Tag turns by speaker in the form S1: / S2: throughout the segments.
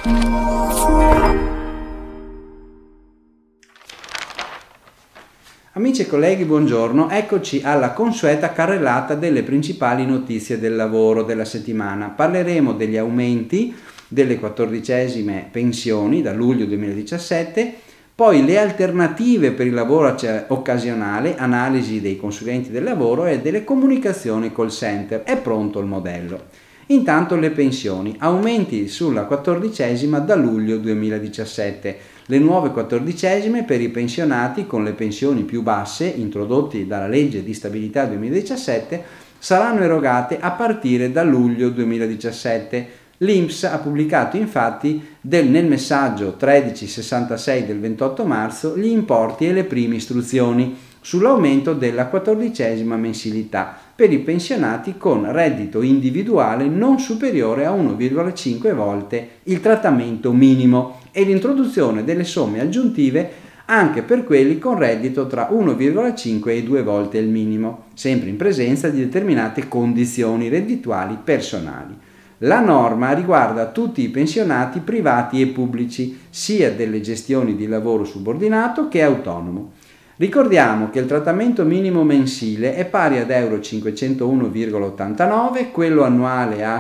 S1: Amici e colleghi, buongiorno, eccoci alla consueta carrellata delle principali notizie del lavoro della settimana. Parleremo degli aumenti delle 14esime pensioni da luglio 2017, poi le alternative per il lavoro occasionale, analisi dei consulenti del lavoro e delle comunicazioni call center. È pronto il modello. Intanto le pensioni, aumenti sulla 14esima da luglio 2017. Le nuove 14esime per i pensionati con le pensioni più basse, introdotti dalla legge di stabilità 2017, saranno erogate a partire da luglio 2017. L'INPS ha pubblicato infatti nel messaggio 1366 del 28 marzo gli importi e le prime istruzioni sull'aumento della 14esima mensilità per i pensionati con reddito individuale non superiore a 1,5 volte il trattamento minimo e l'introduzione delle somme aggiuntive anche per quelli con reddito tra 1,5 e 2 volte il minimo, sempre in presenza di determinate condizioni reddituali personali. La norma riguarda tutti i pensionati privati e pubblici, sia delle gestioni di lavoro subordinato che autonomo. Ricordiamo che il trattamento minimo mensile è pari ad euro 501,89, quello annuale a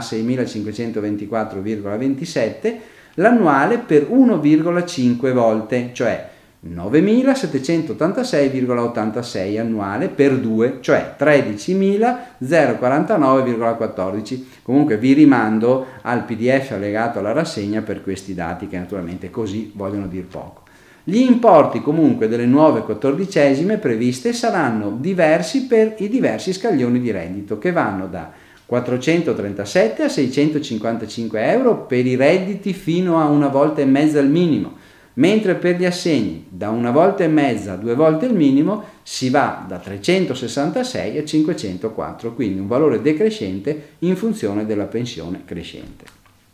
S1: 6.524,27, l'annuale per 1,5 volte, cioè 9.786,86 annuale per 2, cioè 13.049,14. Comunque vi rimando al PDF allegato alla rassegna per questi dati che naturalmente così vogliono dir poco. Gli importi comunque delle nuove 14esime previste saranno diversi per i diversi scaglioni di reddito che vanno da 437 a 655 euro per i redditi fino a 1,5 volte il minimo, mentre per gli assegni da 1,5 volte a 2 volte il minimo si va da 366 a 504, quindi un valore decrescente in funzione della pensione crescente.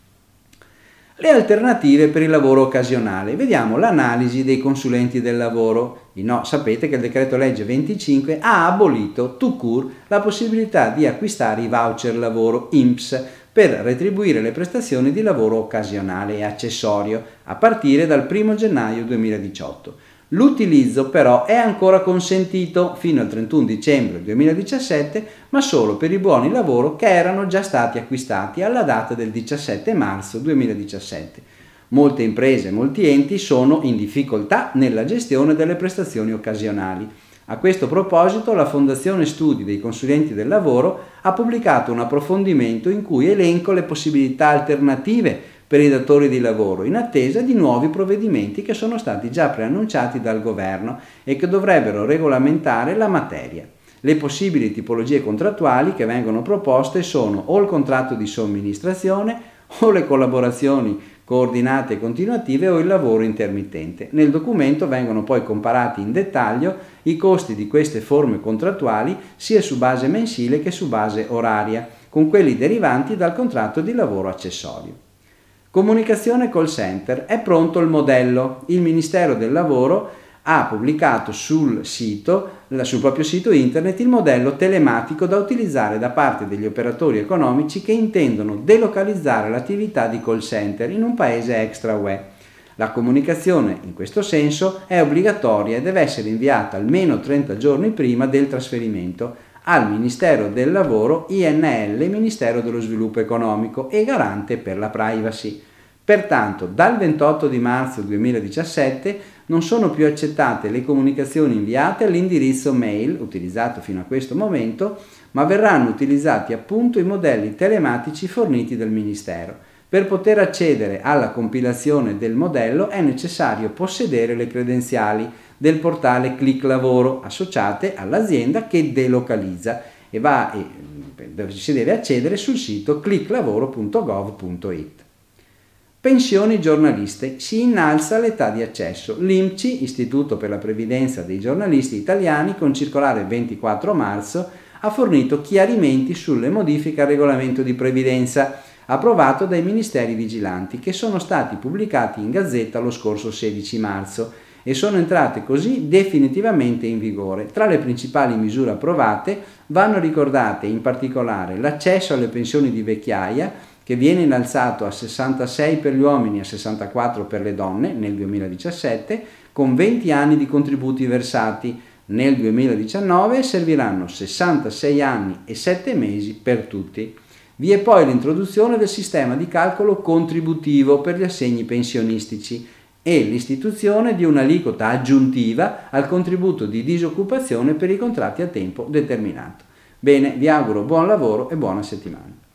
S1: Le alternative per il lavoro occasionale. Vediamo l'analisi dei consulenti del lavoro. Sapete che il decreto legge 25 ha abolito tout court la possibilità di acquistare i voucher lavoro INPS per retribuire le prestazioni di lavoro occasionale e accessorio a partire dal 1 gennaio 2018. L'utilizzo però è ancora consentito fino al 31 dicembre 2017, ma solo per i buoni lavoro che erano già stati acquistati alla data del 17 marzo 2017. Molte imprese e molti enti sono in difficoltà nella gestione delle prestazioni occasionali. A questo proposito la Fondazione Studi dei Consulenti del Lavoro ha pubblicato un approfondimento in cui elenco le possibilità alternative per i datori di lavoro in attesa di nuovi provvedimenti che sono stati già preannunciati dal governo e che dovrebbero regolamentare la materia. Le possibili tipologie contrattuali che vengono proposte sono o il contratto di somministrazione o le collaborazioni coordinate e continuative o il lavoro intermittente. Nel documento vengono poi comparati in dettaglio i costi di queste forme contrattuali sia su base mensile che su base oraria, con quelli derivanti dal contratto di lavoro accessorio. Comunicazione call center. È pronto il modello. Il Ministero del Lavoro ha pubblicato sul proprio sito internet il modello telematico da utilizzare da parte degli operatori economici che intendono delocalizzare l'attività di call center in un paese extra UE. La comunicazione in questo senso è obbligatoria e deve essere inviata almeno 30 giorni prima del trasferimento al Ministero del Lavoro, INL, Ministero dello Sviluppo Economico e Garante per la Privacy. Pertanto, dal 28 di marzo 2017 non sono più accettate le comunicazioni inviate all'indirizzo mail utilizzato fino a questo momento, ma verranno utilizzati appunto i modelli telematici forniti dal Ministero. Per poter accedere alla compilazione del modello è necessario possedere le credenziali del portale Click Lavoro associate all'azienda che delocalizza e si deve accedere sul sito clicklavoro.gov.it. Pensioni giornaliste. Si innalza l'età di accesso. L'INPGI, Istituto per la Previdenza dei Giornalisti Italiani, con circolare 24 marzo, ha fornito chiarimenti sulle modifiche al regolamento di previdenza approvato dai ministeri vigilanti che sono stati pubblicati in Gazzetta lo scorso 16 marzo e sono entrate così definitivamente in vigore. Tra le principali misure approvate vanno ricordate in particolare l'accesso alle pensioni di vecchiaia, che che viene innalzato a 66 per gli uomini e a 64 per le donne nel 2017, con 20 anni di contributi versati. Nel 2019 serviranno 66 anni e 7 mesi per tutti. Vi è poi l'introduzione del sistema di calcolo contributivo per gli assegni pensionistici e l'istituzione di un'aliquota aggiuntiva al contributo di disoccupazione per i contratti a tempo determinato. Bene, vi auguro buon lavoro e buona settimana.